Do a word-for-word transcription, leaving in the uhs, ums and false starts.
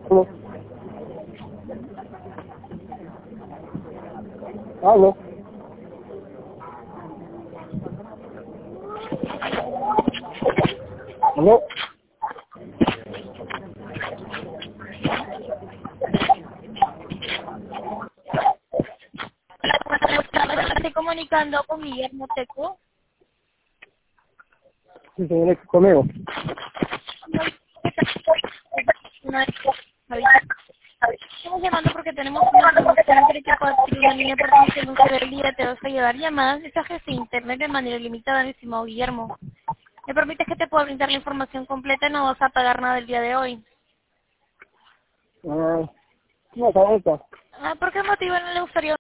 Aló. Aló. Aló. Estoy comunicando con Guillermo Teco. Sí, señor, conmigo. Estamos llamando porque tenemos una promoción para que pueda adquirir una línea por comisión de el día. Te vas a llevar llamadas, mensajes de internet de manera ilimitada, mi estimado Guillermo. ¿Me permites que te pueda brindar la información completa? No vas a pagar nada el día de hoy. Ah, no, está bien, está. Ah, ¿por qué motivo no le gustaría